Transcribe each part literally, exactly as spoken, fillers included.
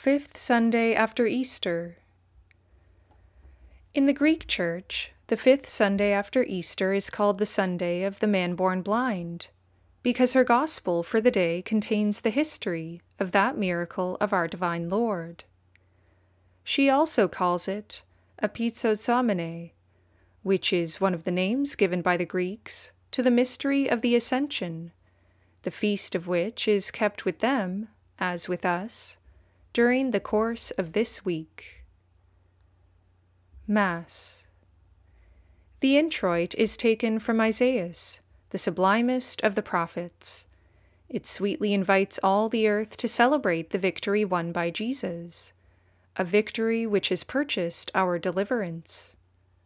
Fifth Sunday after Easter. In the Greek Church, the fifth Sunday after Easter is called the Sunday of the Man Born Blind, because her Gospel for the day contains the history of that miracle of our Divine Lord. She also calls it Epizosomene, which is one of the names given by the Greeks to the mystery of the Ascension, the feast of which is kept with them, as with us, during the course of this week. Mass. The introit is taken from Isaias, the sublimest of the prophets. It sweetly invites all the earth to celebrate the victory won by Jesus, a victory which has purchased our deliverance.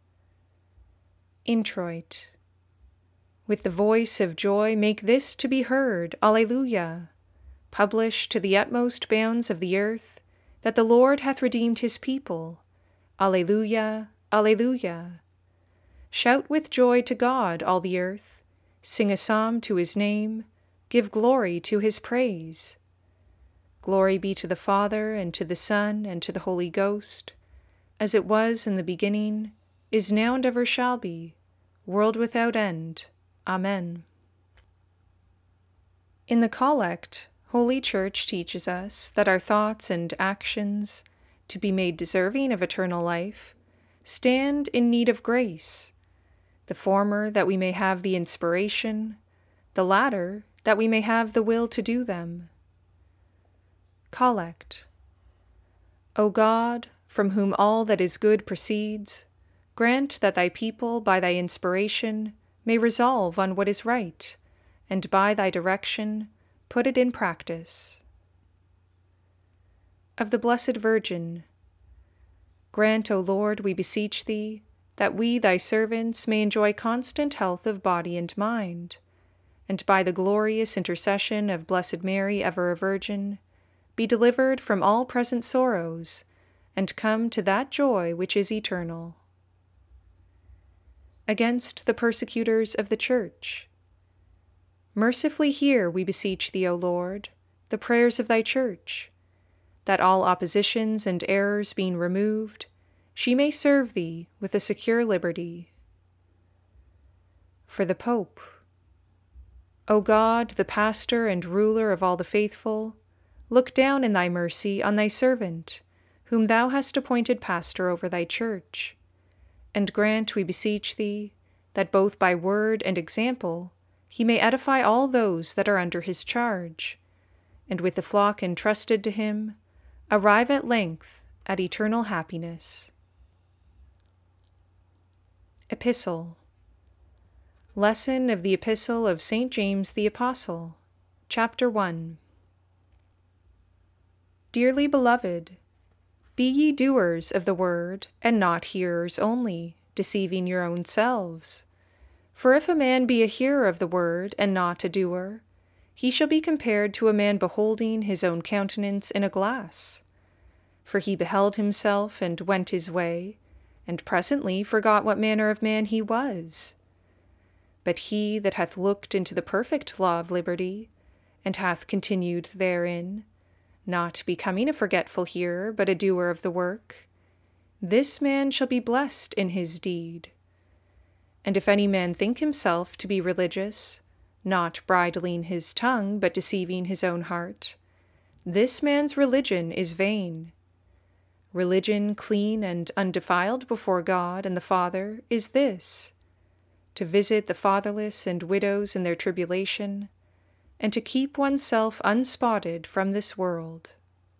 Introit. With the voice of joy make this to be heard, Alleluia! Publish to the utmost bounds of the earth that the Lord hath redeemed his people. Alleluia, Alleluia. Shout with joy to God, all the earth. Sing a psalm to his name. Give glory to his praise. Glory be to the Father, and to the Son, and to the Holy Ghost, as it was in the beginning, is now, and ever shall be, world without end. Amen. In the Collect, Holy Church teaches us that our thoughts and actions, to be made deserving of eternal life, stand in need of grace, the former that we may have the inspiration, the latter that we may have the will to do them. Collect. O God, from whom all that is good proceeds, grant that thy people by thy inspiration may resolve on what is right, and by thy direction put it in practice. Of the Blessed Virgin. Grant, O Lord, we beseech thee, that we, thy servants, may enjoy constant health of body and mind, and by the glorious intercession of Blessed Mary, ever a Virgin, be delivered from all present sorrows, and come to that joy which is eternal. Against the persecutors of the Church. Mercifully hear, we beseech thee, O Lord, the prayers of thy Church, that all oppositions and errors being removed, she may serve thee with a secure liberty. For the Pope. O God, the pastor and ruler of all the faithful, look down in thy mercy on thy servant, whom thou hast appointed pastor over thy Church, and grant, we beseech thee, that both by word and example he may edify all those that are under his charge, and with the flock entrusted to him, arrive at length at eternal happiness. Epistle. Lesson of the Epistle of Saint James the Apostle, Chapter one. Dearly beloved, be ye doers of the word, and not hearers only, deceiving your own selves. For if a man be a hearer of the word, and not a doer, he shall be compared to a man beholding his own countenance in a glass. For he beheld himself, and went his way, and presently forgot what manner of man he was. But he that hath looked into the perfect law of liberty, and hath continued therein, not becoming a forgetful hearer, but a doer of the work, this man shall be blessed in his deed. And if any man think himself to be religious, not bridling his tongue, but deceiving his own heart, this man's religion is vain. Religion clean and undefiled before God and the Father is this, to visit the fatherless and widows in their tribulation, and to keep oneself unspotted from this world.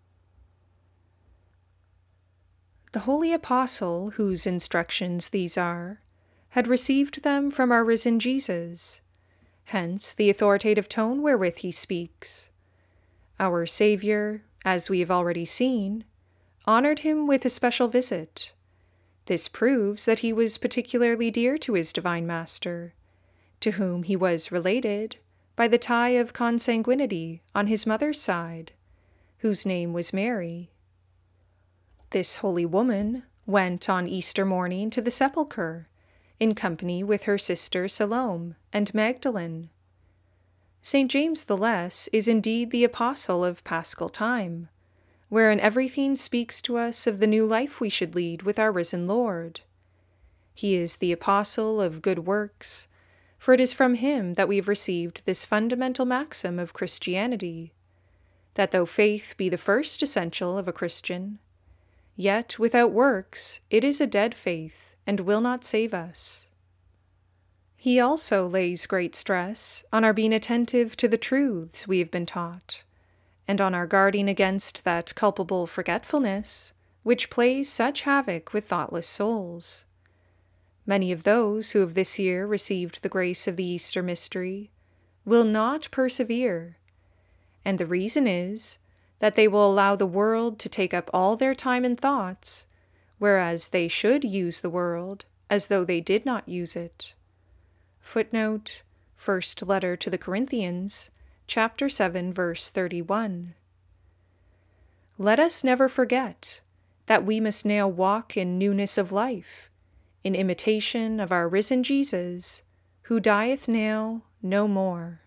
The holy apostle, whose instructions these are, had received them from our risen Jesus, hence the authoritative tone wherewith he speaks. Our Saviour, as we have already seen, honored him with a special visit. This proves that he was particularly dear to his divine Master, to whom he was related by the tie of consanguinity on his mother's side, whose name was Mary. This holy woman went on Easter morning to the sepulchre, in company with her sister Salome and Magdalene. Saint James the Less is indeed the apostle of Paschal time, wherein everything speaks to us of the new life we should lead with our risen Lord. He is the apostle of good works, for it is from him that we have received this fundamental maxim of Christianity, that though faith be the first essential of a Christian, yet without works it is a dead faith and will not save us. He also lays great stress on our being attentive to the truths we have been taught, and on our guarding against that culpable forgetfulness which plays such havoc with thoughtless souls. Many of those who have this year received the grace of the Easter mystery will not persevere, and the reason is that they will allow the world to take up all their time and thoughts, whereas they should use the world as though they did not use it. Footnote, First Letter to the Corinthians, chapter seven, verse thirty-one. Let us never forget that we must now walk in newness of life, in imitation of our risen Jesus, who dieth now no more.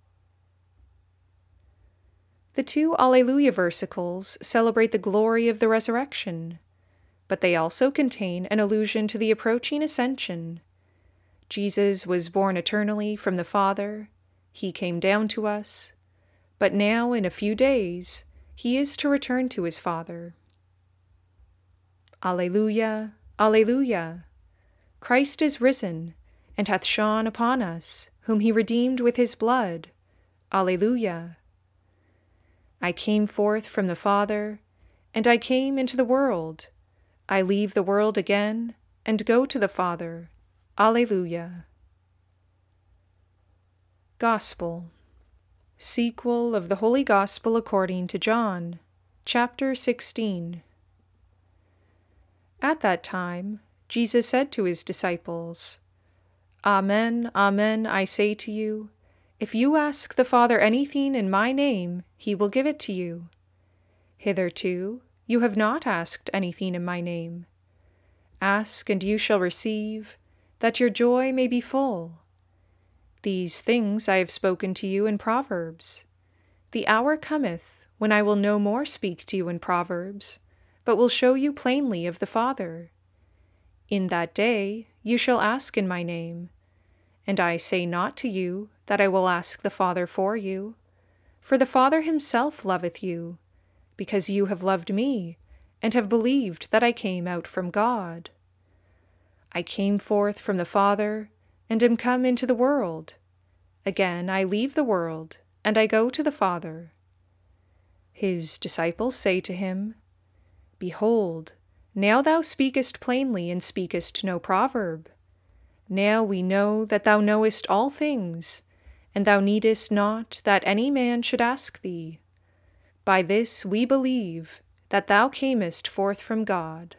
The two Alleluia versicles celebrate the glory of the resurrection, but they also contain an allusion to the approaching ascension. Jesus was born eternally from the Father, he came down to us, but now in a few days he is to return to his Father. Alleluia, Alleluia! Christ is risen, and hath shone upon us, whom he redeemed with his blood. Alleluia! I came forth from the Father, and I came into the world. I leave the world again, and go to the Father. Alleluia. Gospel. Sequel of the Holy Gospel according to John, chapter sixteen. At that time, Jesus said to his disciples, Amen, amen, I say to you, if you ask the Father anything in my name, he will give it to you. Hitherto, you have not asked anything in my name. Ask, and you shall receive, that your joy may be full. These things I have spoken to you in Proverbs. The hour cometh when I will no more speak to you in Proverbs, but will show you plainly of the Father. In that day you shall ask in my name, and I say not to you that I will ask the Father for you, for the Father himself loveth you, because you have loved me, and have believed that I came out from God. I came forth from the Father, and am come into the world. Again I leave the world, and I go to the Father. His disciples say to him, Behold, now thou speakest plainly, and speakest no proverb. Now we know that thou knowest all things, and thou needest not that any man should ask thee. By this we believe that thou camest forth from God.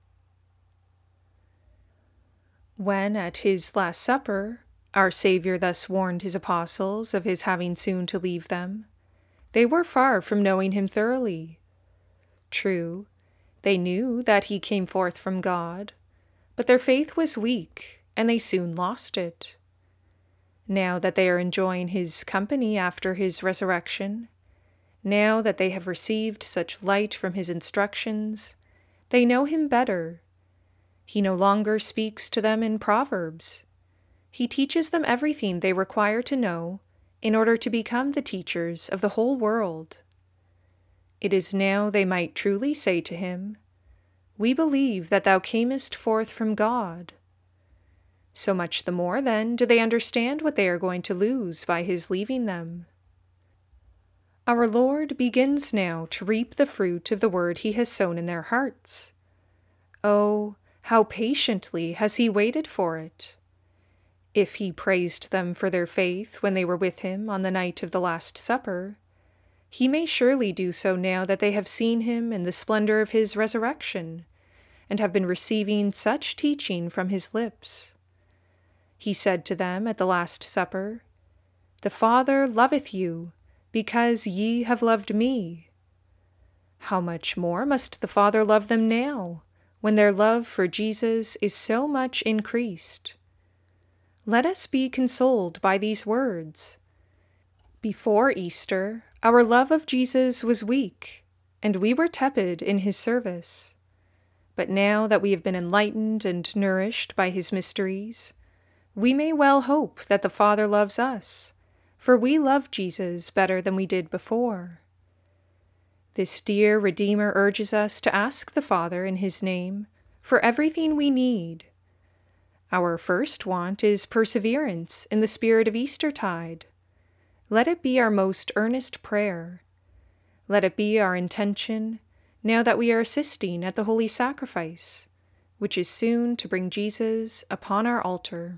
When at his Last Supper, our Saviour thus warned his apostles of his having soon to leave them, they were far from knowing him thoroughly. True, they knew that he came forth from God, but their faith was weak, and they soon lost it. Now that they are enjoying his company after his resurrection, now that they have received such light from his instructions, they know him better. He no longer speaks to them in proverbs. He teaches them everything they require to know in order to become the teachers of the whole world. It is now they might truly say to him, We believe that thou camest forth from God. So much the more, then, do they understand what they are going to lose by his leaving them. Our Lord begins now to reap the fruit of the word he has sown in their hearts. Oh, how patiently has he waited for it! If he praised them for their faith when they were with him on the night of the Last Supper, he may surely do so now that they have seen him in the splendor of his resurrection, and have been receiving such teaching from his lips. He said to them at the Last Supper, The Father loveth you, because ye have loved me. How much more must the Father love them now, when their love for Jesus is so much increased? Let us be consoled by these words. Before Easter, our love of Jesus was weak, and we were tepid in his service. But now that we have been enlightened and nourished by his mysteries, we may well hope that the Father loves us, for we love Jesus better than we did before. This dear Redeemer urges us to ask the Father in his name for everything we need. Our first want is perseverance in the spirit of Eastertide. Let it be our most earnest prayer. Let it be our intention now that we are assisting at the Holy Sacrifice, which is soon to bring Jesus upon our altar.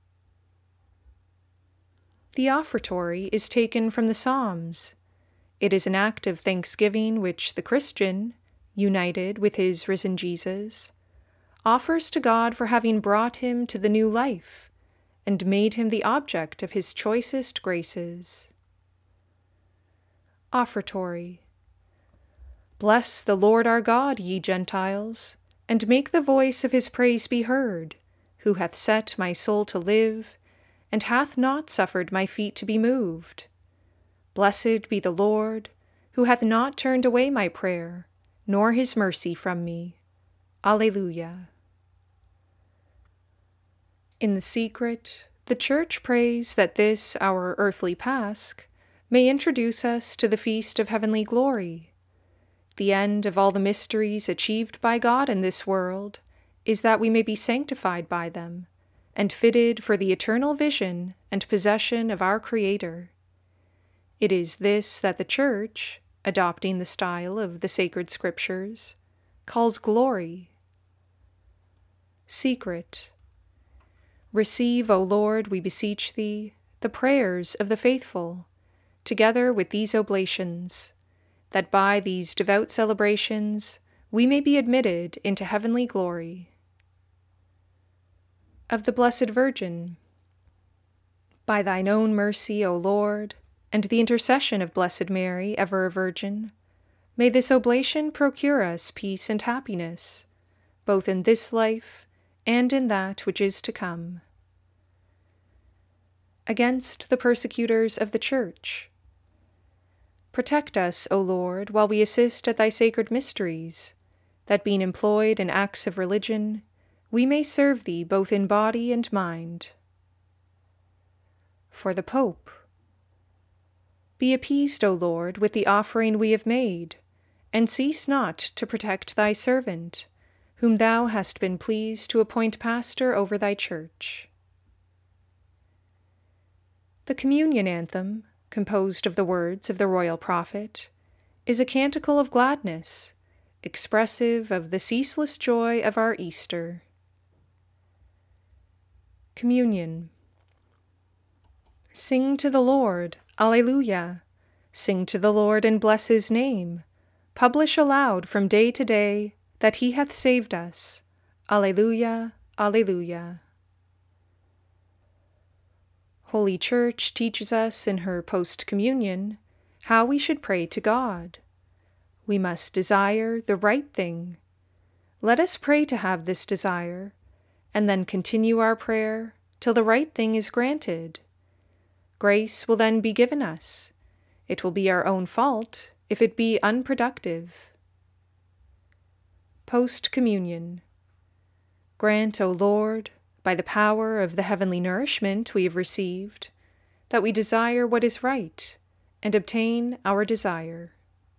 The offertory is taken from the Psalms. It is an act of thanksgiving which the Christian, united with his risen Jesus, offers to God for having brought him to the new life and made him the object of his choicest graces. Offertory. Bless the Lord our God, ye Gentiles, and make the voice of his praise be heard, who hath set my soul to live, and hath not suffered my feet to be moved. Blessed be the Lord, who hath not turned away my prayer, nor his mercy from me. Alleluia. In the secret, the Church prays that this, our earthly Pasch, may introduce us to the feast of heavenly glory. The end of all the mysteries achieved by God in this world is that we may be sanctified by them, and fitted for the eternal vision and possession of our Creator. It is this that the Church, adopting the style of the sacred Scriptures, calls glory. Secret. Receive, O Lord, we beseech thee, the prayers of the faithful, together with these oblations, that by these devout celebrations we may be admitted into heavenly glory. Of the Blessed Virgin. By thine own mercy, O Lord, and the intercession of Blessed Mary, ever a Virgin, may this oblation procure us peace and happiness, both in this life and in that which is to come. Against the persecutors of the Church. Protect us, O Lord, while we assist at thy sacred mysteries, that being employed in acts of religion, we may serve thee both in body and mind. For the Pope. Be appeased, O Lord, with the offering we have made, and cease not to protect thy servant, whom thou hast been pleased to appoint pastor over thy Church. The Communion Anthem, composed of the words of the royal prophet, is a canticle of gladness, expressive of the ceaseless joy of our Easter. Communion. Sing to the Lord, Alleluia! Sing to the Lord and bless his name. Publish aloud from day to day that he hath saved us. Alleluia, Alleluia. Holy Church teaches us in her post-communion how we should pray to God. We must desire the right thing. Let us pray to have this desire, and then continue our prayer till the right thing is granted. Grace will then be given us. It will be our own fault if it be unproductive. Post-communion. Grant, O Lord, by the power of the heavenly nourishment we have received, that we desire what is right and obtain our desire.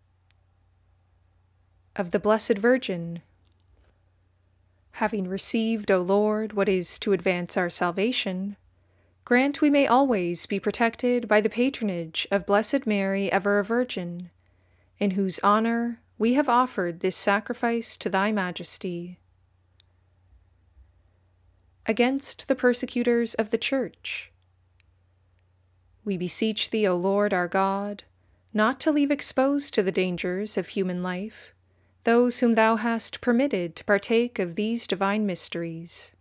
Of the Blessed Virgin. Having received, O Lord, what is to advance our salvation, grant we may always be protected by the patronage of Blessed Mary, ever a Virgin, in whose honor we have offered this sacrifice to thy majesty. Against the persecutors of the Church. We beseech thee, O Lord our God, not to leave exposed to the dangers of human life those whom thou hast permitted to partake of these divine mysteries.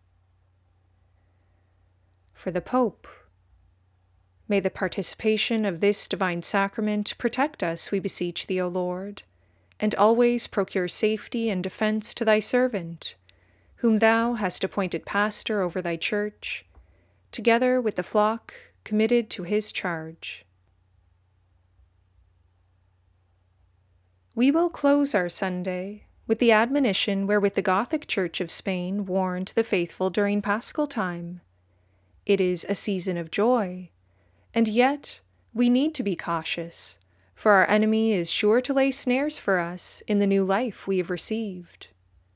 For the Pope. May the participation of this divine sacrament protect us, we beseech thee, O Lord, and always procure safety and defense to thy servant, whom thou hast appointed pastor over thy Church, together with the flock committed to his charge. We will close our Sunday with the admonition wherewith the Gothic Church of Spain warned the faithful during Paschal time. It is a season of joy, and yet we need to be cautious, for our enemy is sure to lay snares for us in the new life we have received.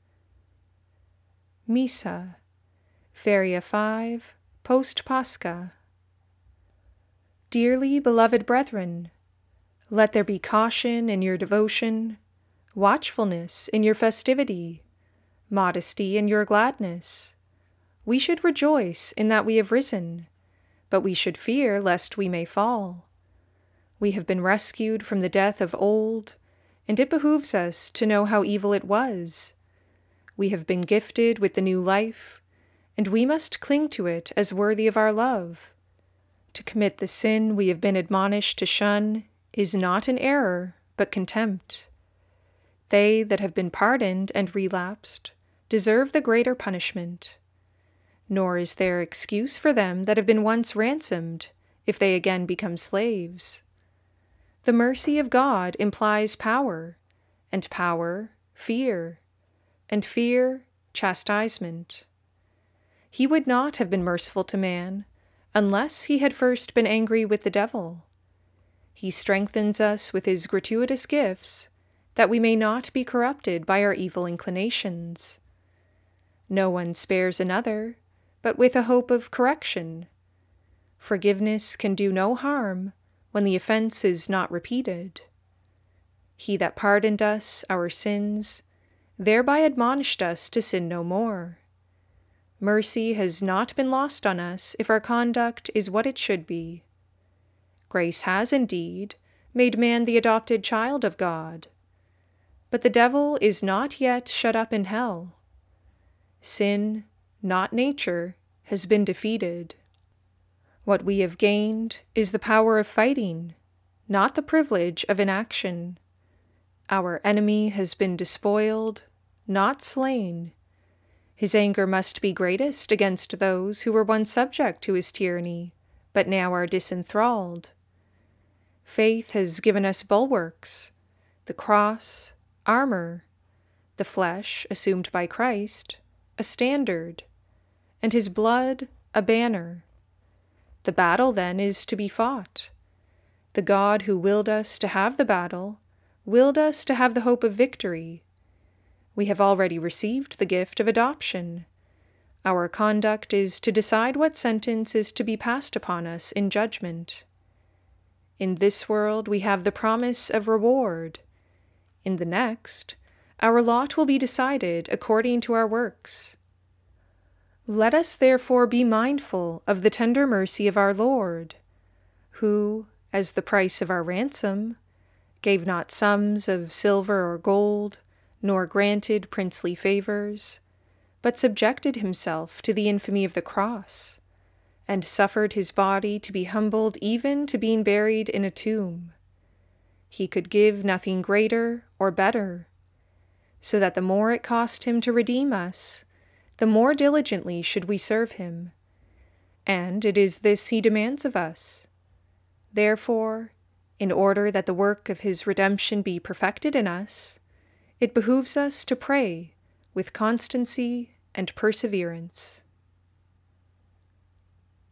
Missa, Feria five, Post Pascha. Dearly beloved brethren, let there be caution in your devotion, watchfulness in your festivity, modesty in your gladness. We should rejoice in that we have risen, but we should fear lest we may fall. We have been rescued from the death of old, and it behooves us to know how evil it was. We have been gifted with the new life, and we must cling to it as worthy of our love. To commit the sin we have been admonished to shun is not an error, but contempt. They that have been pardoned and relapsed deserve the greater punishment. Nor is there excuse for them that have been once ransomed, if they again become slaves. The mercy of God implies power, and power, fear, and fear, chastisement. He would not have been merciful to man unless he had first been angry with the devil. He strengthens us with his gratuitous gifts, that we may not be corrupted by our evil inclinations. No one spares another, but with a hope of correction. Forgiveness can do no harm when the offense is not repeated. He that pardoned us our sins, thereby admonished us to sin no more. Mercy has not been lost on us if our conduct is what it should be. Grace has indeed made man the adopted child of God, but the devil is not yet shut up in hell. Sin, not nature, has been defeated. What we have gained is the power of fighting, not the privilege of inaction. Our enemy has been despoiled, not slain. His anger must be greatest against those who were once subject to his tyranny, but now are disenthralled. Faith has given us bulwarks, the cross, armor, the flesh, assumed by Christ, a standard, and his blood, a banner. The battle, then, is to be fought. The God who willed us to have the battle, willed us to have the hope of victory. We have already received the gift of adoption. Our conduct is to decide what sentence is to be passed upon us in judgment. In this world we have the promise of reward. In the next, our lot will be decided according to our works. Let us therefore be mindful of the tender mercy of our Lord, who, as the price of our ransom, gave not sums of silver or gold, nor granted princely favors, but subjected himself to the infamy of the cross, and suffered his body to be humbled even to being buried in a tomb. He could give nothing greater or better, so that the more it cost him to redeem us, the more diligently should we serve him. And it is this he demands of us. Therefore, in order that the work of his redemption be perfected in us, it behooves us to pray with constancy and perseverance.